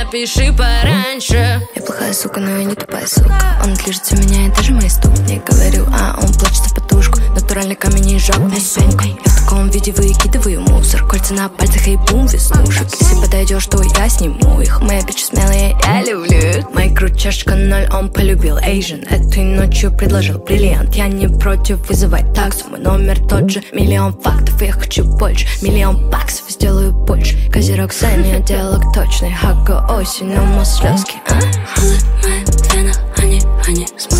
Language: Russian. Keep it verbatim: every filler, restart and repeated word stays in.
напиши пораньше. Я плохая сука, но я не тупая сука. Он движется меня, я даже мои ступни говорю, а он плачет в подушку. Натуральный камень и жопная сумка. Я в таком виде выкидываю мусор. Кольца на пальцах и бум веснушек. Если подойдешь, то я сниму их. Моя печь смелая, я люблю их. Моя крутяшка ноль, он полюбил Asian. Этой ночью предложил бриллиант. Я не против вызывать таксу. Мой номер тот же, миллион фактов. Я хочу больше, миллион баксов. Сделаю больше. Козерог Саня, диалог точный. Хаго осень, но слезки. Холод в моих венах, они, они смотрят.